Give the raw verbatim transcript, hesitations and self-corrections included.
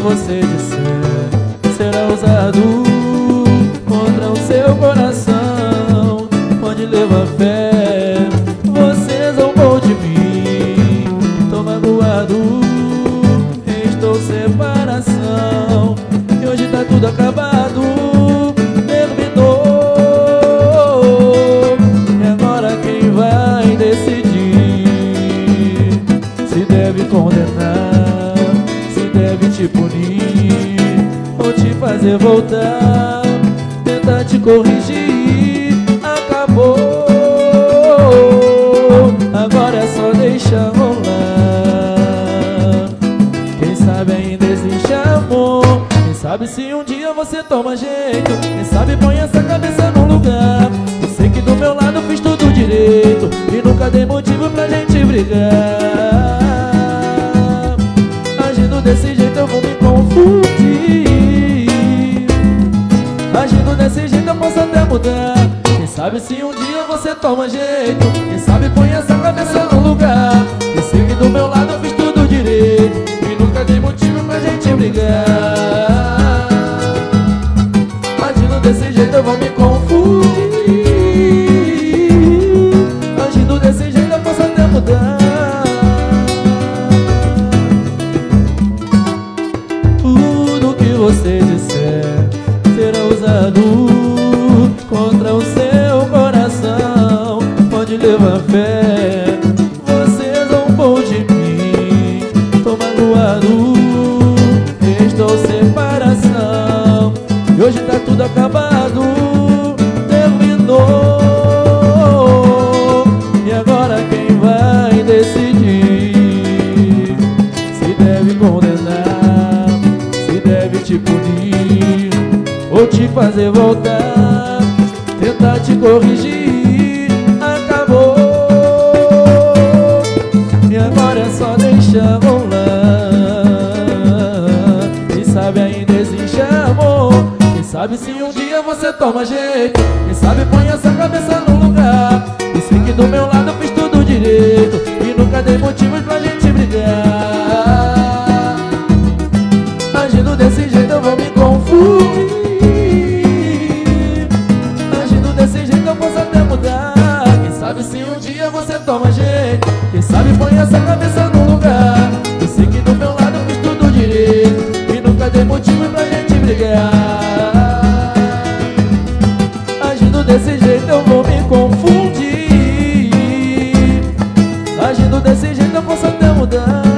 você disser será usado contra o seu coração. Pode levar fé, você zombou de mim. Tô magoado, estou separação. E hoje tá tudo acabado, terminou. E agora quem vai decidir se deve condenar, se deve te punir ou te fazer voltar, tentar te corrigir. Acabou, agora é só deixar rolar. Quem sabe ainda existe amor. Quem sabe se um dia você toma jeito. Quem sabe põe essa cabeça no lugar. Eu sei que do meu lado fiz tudo direito e nunca dei motivo pra gente brigar. Agindo desse jeito eu vou me confundir. Agindo desse jeito eu posso até mudar. Quem sabe se um dia você toma jeito. Quem sabe põe essa cabeça no lugar. Eu sei que do meu lado eu fiz tudo direito e nunca dei motivo pra gente brigar. Agindo desse jeito eu vou me confundir. Agindo desse jeito eu posso até mudar. Tudo que você disser será usado contra o seu coração. Pode levar fé, você zombou de mim. Tô magoado, estou separação. E hoje tá tudo acabado, terminou. E agora quem vai decidir se deve condenar, se deve te punir ou te fazer voltar, tentar te corrigir. Acabou, e agora é só deixar rolar. Quem sabe ainda existe amor. Quem sabe se um dia você toma jeito. Quem sabe põe essa cabeça no lugar. E sei que do meu lado eu fiz tudo direito e nunca dei motivos pra gente brigar. Agindo desse jeito eu vou me confundir. Agindo desse jeito eu posso até mudar. Quem sabe se um dia você toma jeito. Quem sabe põe essa cabeça no lugar. Eu sei que do meu lado eu fiz tudo direito e nunca dei motivo pra gente brigar. Agindo desse jeito eu vou me confundir. Agindo desse jeito eu posso até mudar.